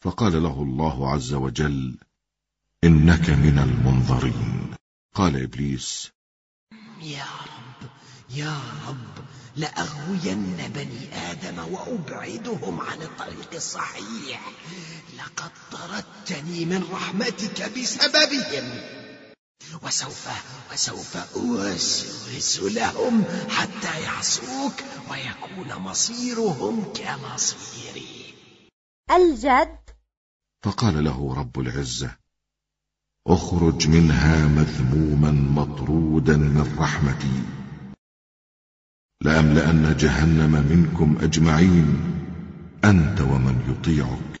فقال له الله عز وجل: إنك من المنظرين. قال إبليس: يا رب لأغوين بني آدم وأبعدهم عن الطريق الصحيح، لقد طردتني من رحمتك بسببهم، وسوف أوسوس لهم حتى يعصوك ويكون مصيرهم كمصيري. الجد. فقال له رب العزة: اخرج منها مذموما مطرودا من رحمتي، لأملأن جهنم منكم أجمعين، أنت ومن يطيعك.